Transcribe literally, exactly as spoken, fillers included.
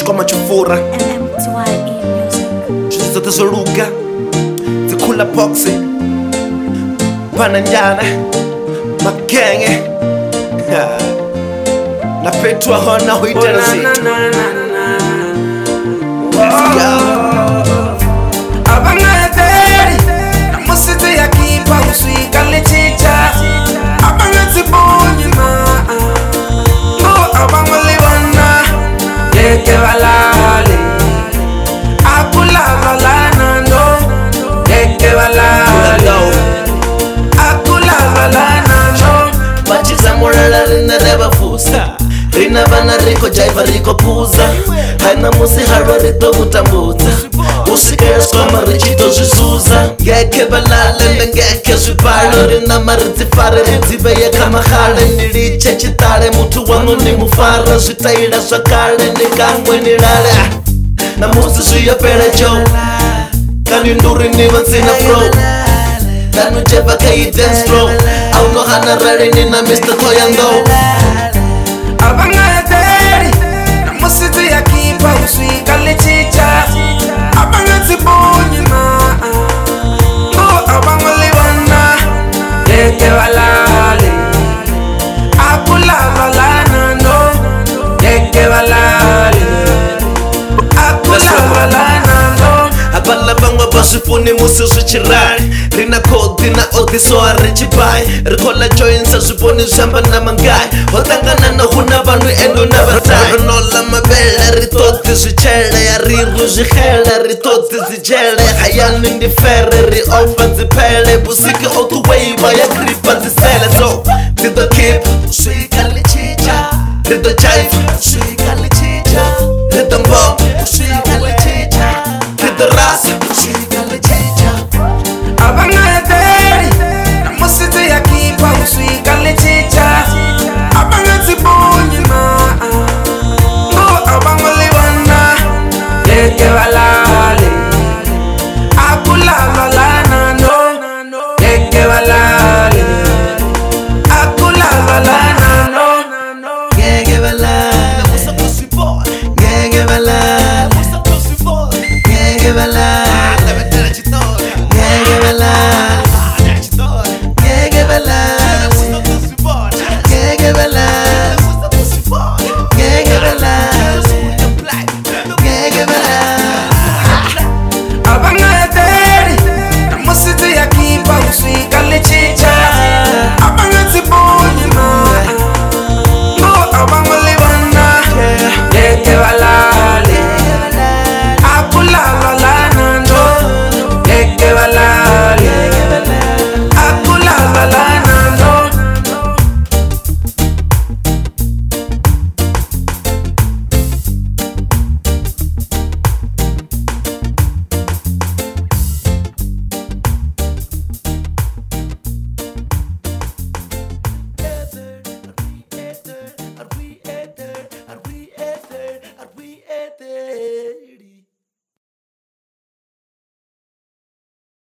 Xikoma Chufura M T Y E Music. Chizote Zoruga Zikula Poxy Pananyana Makenge Na Petwa Hona Huiterasi. Abangateri Namusite ya kipa uswika lechicha Abangati bonyima Oh abangwali wana Deke walale Akula walana no Deke walale Akula walana no Bachiza morala rina reba fusa Rina bana riko jaiva riko puza Haina musi harwa rito utambuta Usikere skoma richito zisuza Ngeke balale ngeke zwipalo Rina mariti fare ritibeye kama khale Niliche chitare mutu wangu ni mufara Zwitaira zwakale nikangwe nirale Na musi suya pere jo Kani nduri niwa zina flow Danu jeba kayi dance flow Au no hana rari nina mister Toyando Abangateri Namusite ya kipa uswika lechicha Abangati bonyima Oh abangwali wana Deke walale Akula walana no Deke walale Akula walana no Abala bangwa basifuni musi zwichirai Rina kodi na odi so arichibai Rikola joints aziponi zamba na mangai Otangana na huna vanu endo na vatai Rinola mabele ritoti zwichele Ya riru zwichele ritoti zijele Hayani ndi fere ri ofa nzipele Busiki otu weiva ya gripa